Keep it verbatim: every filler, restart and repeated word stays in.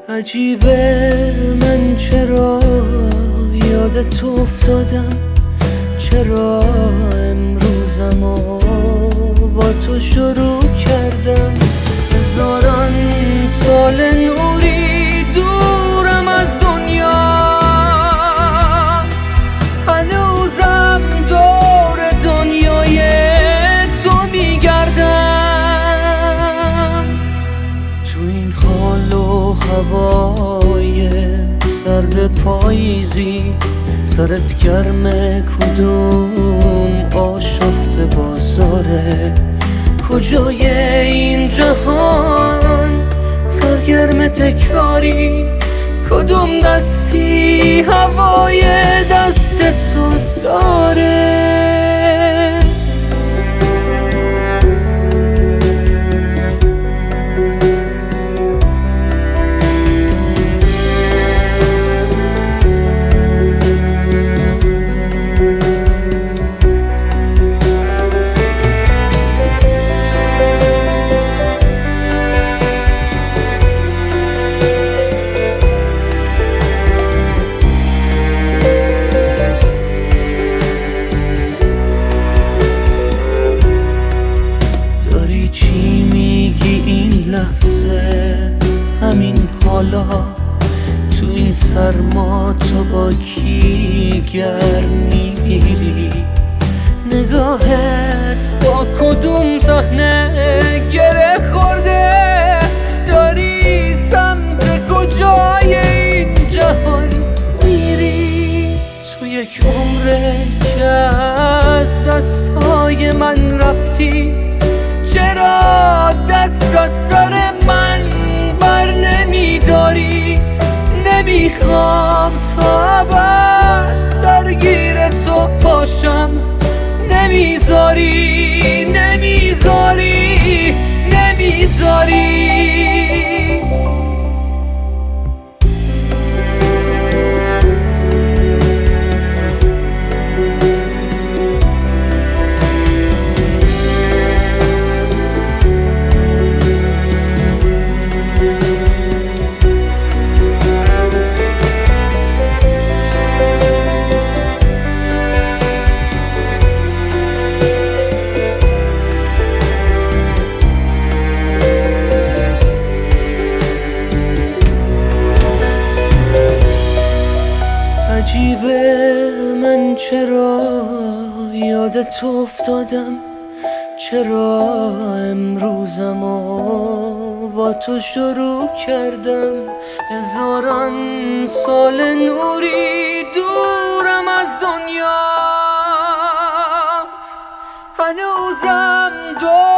عجیبه من چرا یادت افتادم، چرا امروزمو با تو شروع کردم. هزاران سال نوری دورم از دنیات، هنوزم دور دنیای تو میگردم. تو این حال و هوای سرد پاییزی، سرت گرمه کدوم آشفته بازاره، کجای این جهان سرگرم تکراری، کدوم دستی هوای دست تو داره. همین حالا تو این سرما تو با کی گرم میگیری؟ نگاهت با کدوم صحنه گره خورده؟ داری سمت کجای این جهان میری؟ تو یک عمره که از دستای من رفتی، چرا دست از سر من بر نمیداری؟ نمیخوام تا ابد درگیر تو باشم، نمیذاری نمیذاری نمیذاری. عجیبه من چرا یادت افتادم، چرا امروزمو با تو شروع کردم. هزاران سال نوری دورم از دنیات، هنوزم دور